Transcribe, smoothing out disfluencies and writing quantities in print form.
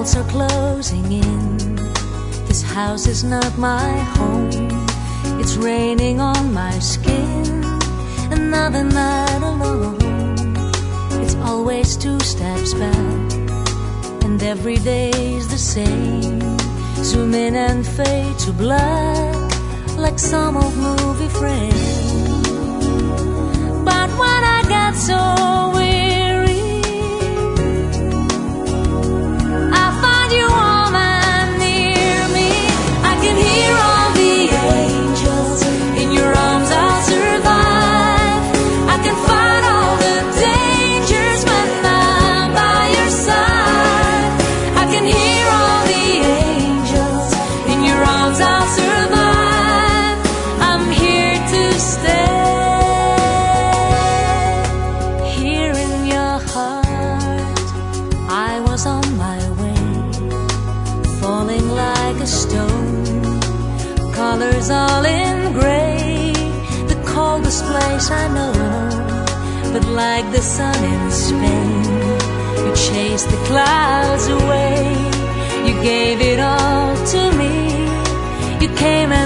walls are closing in. This house is not my home. It's raining on my skin. Another night alone. It's always 2 steps back, and every day's the same. Zoom in and fade to black, like some old movie frame. But when I get so weary, I find you warm and near me. I can hear all the angels. In your arms I'll survive. I can fight all the dangers when I'm by your side. I can hear all the angels. In your arms I'll survive. I'm here to stay. Here in your heart, I was on my way, falling like a stone. Colors all in gray, the coldest place I know. But like the sun in Spain, you chased the clouds away. You gave it all to me. You came